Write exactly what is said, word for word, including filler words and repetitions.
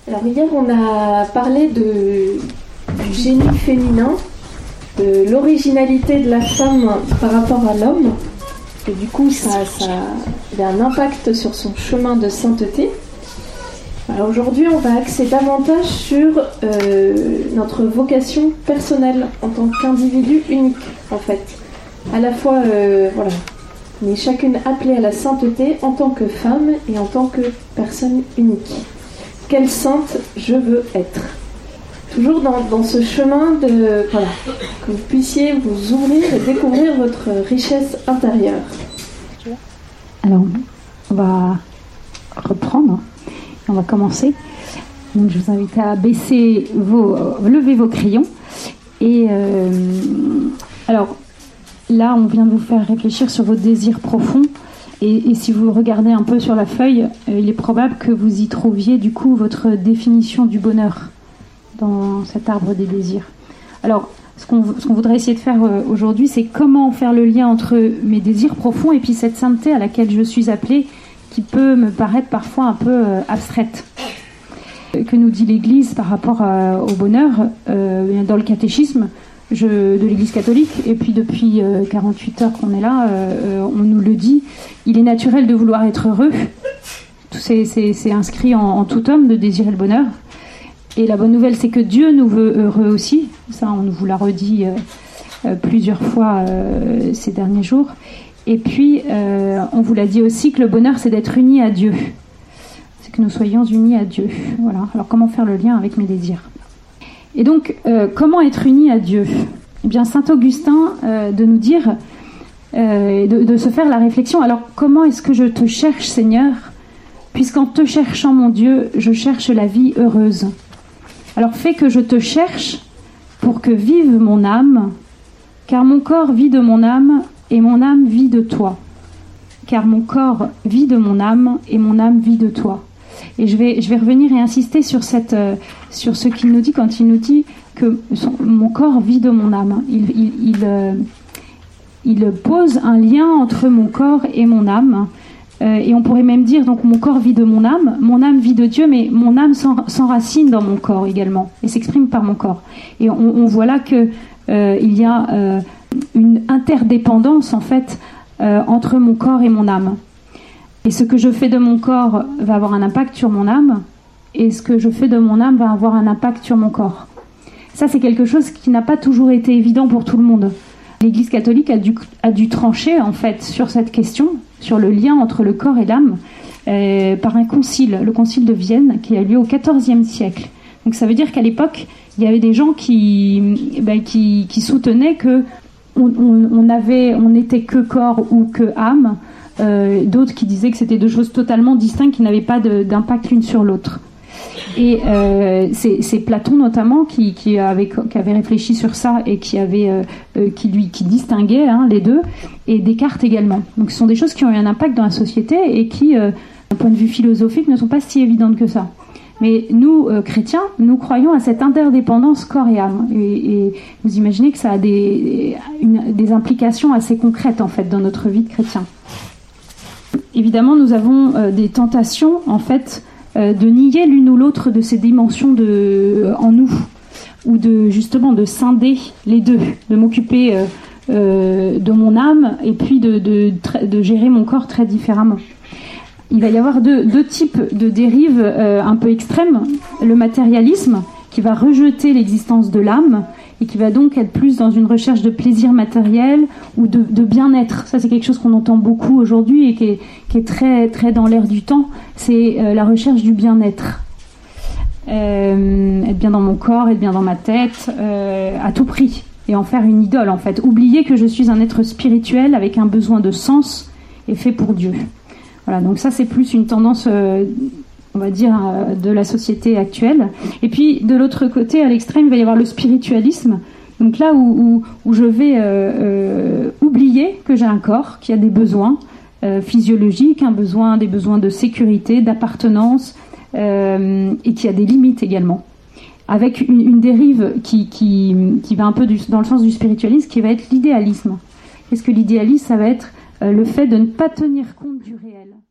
Alors hier, on a parlé de, du génie féminin, de l'originalité de la femme par rapport à l'homme. Et du coup, ça, ça a un impact sur son chemin de sainteté. Alors aujourd'hui, on va axer davantage sur euh, notre vocation personnelle en tant qu'individu unique, en fait. À la fois, euh, voilà, on est chacune appelée à la sainteté en tant que femme et en tant que personne unique. Quelle sainte je veux être. Toujours dans, dans ce chemin de, voilà, que vous puissiez vous ouvrir et découvrir votre richesse intérieure. Alors, on va reprendre. On va commencer. Donc, je vous invite à baisser vos, lever vos crayons. Et euh, alors, là, on vient de vous faire réfléchir sur vos désirs profonds. Et, et si vous regardez un peu sur la feuille, euh, il est probable que vous y trouviez du coup votre définition du bonheur dans cet arbre des désirs. Alors, ce qu'on, ce qu'on voudrait essayer de faire euh, aujourd'hui, c'est comment faire le lien entre mes désirs profonds et puis cette sainteté à laquelle je suis appelée, qui peut me paraître parfois un peu euh, abstraite. Que nous dit l'Église par rapport à, au bonheur euh, dans le catéchisme je, de l'Église catholique, et puis depuis euh, quarante-huit heures qu'on est là, euh, on nous le dit, il est naturel de vouloir être heureux. C'est, c'est, c'est inscrit en, en tout homme de désirer le bonheur. Et la bonne nouvelle, c'est que Dieu nous veut heureux aussi. Ça, on vous l'a redit euh, euh, plusieurs fois euh, ces derniers jours. Et puis, euh, on vous l'a dit aussi que le bonheur, c'est d'être unis à Dieu. C'est que nous soyons unis à Dieu. Voilà. Alors, comment faire le lien avec mes désirs ? Et donc, euh, comment être unis à Dieu ? Eh bien, saint Augustin, euh, de nous dire, euh, de, de se faire la réflexion, alors, comment est-ce que je te cherche, Seigneur ? Puisqu'en te cherchant, mon Dieu, je cherche la vie heureuse. Alors, fais que je te cherche pour que vive mon âme, car mon corps vit de mon âme, et mon âme vit de toi. Car mon corps vit de mon âme, et mon âme vit de toi. Et je vais, je vais revenir et insister sur, cette, euh, sur ce qu'il nous dit quand il nous dit que son, mon corps vit de mon âme. Il, il, il, euh, il pose un lien entre mon corps et mon âme. Euh, et on pourrait même dire, donc mon corps vit de mon âme, mon âme vit de Dieu, mais mon âme s'enracine dans mon corps également, et s'exprime par mon corps. Et on, on voit là qu'il euh, y a euh, une interdépendance, en fait, euh, entre mon corps et mon âme. Et ce que je fais de mon corps va avoir un impact sur mon âme, et ce que je fais de mon âme va avoir un impact sur mon corps. Ça, c'est quelque chose qui n'a pas toujours été évident pour tout le monde. L'Église catholique a dû, a dû trancher, en fait, sur cette question, sur le lien entre le corps et l'âme, euh, par un concile, le concile de Vienne, qui a lieu au quatorzième siècle. Donc ça veut dire qu'à l'époque, il y avait des gens qui, ben, qui, qui soutenaient que on, on, on avait, on n'était que corps ou que âme, euh, d'autres qui disaient que c'était deux choses totalement distinctes, qui n'avaient pas de, d'impact l'une sur l'autre. Et euh, c'est, c'est Platon notamment qui, qui, avait, qui avait réfléchi sur ça et qui, avait, euh, qui, lui, qui distinguait hein, les deux, et Descartes également. Donc ce sont des choses qui ont eu un impact dans la société et qui, euh, d'un point de vue philosophique, ne sont pas si évidentes que ça. Mais nous, euh, chrétiens, nous croyons à cette interdépendance corps et âme. Et, et vous imaginez que ça a des, une, des implications assez concrètes en fait dans notre vie de chrétien. Évidemment, nous avons euh, des tentations en fait euh, de nier l'une ou l'autre de ces dimensions de, euh, en nous, ou de justement de scinder les deux, de m'occuper euh, euh, de mon âme et puis de, de, de, de gérer mon corps très différemment. Il va y avoir deux, deux types de dérives euh, un peu extrêmes. Le matérialisme, qui va rejeter l'existence de l'âme et qui va donc être plus dans une recherche de plaisir matériel ou de, de bien-être. Ça, c'est quelque chose qu'on entend beaucoup aujourd'hui et qui est, qui est très, très dans l'air du temps. C'est euh, la recherche du bien-être. Euh, être bien dans mon corps, être bien dans ma tête, euh, à tout prix. Et en faire une idole, en fait. Oublier que je suis un être spirituel avec un besoin de sens et fait pour Dieu. Voilà, donc ça c'est plus une tendance, euh, on va dire, euh, de la société actuelle. Et puis de l'autre côté, à l'extrême, il va y avoir le spiritualisme. Donc là où, où, où je vais euh, euh, oublier que j'ai un corps, qui a des besoins euh, physiologiques, un besoin, des besoins de sécurité, d'appartenance, euh, et qui a des limites également. Avec une, une dérive qui, qui, qui va un peu du, dans le sens du spiritualisme, qui va être l'idéalisme. Qu'est-ce que l'idéalisme ? Ça va être Euh, le fait de ne pas tenir compte du réel.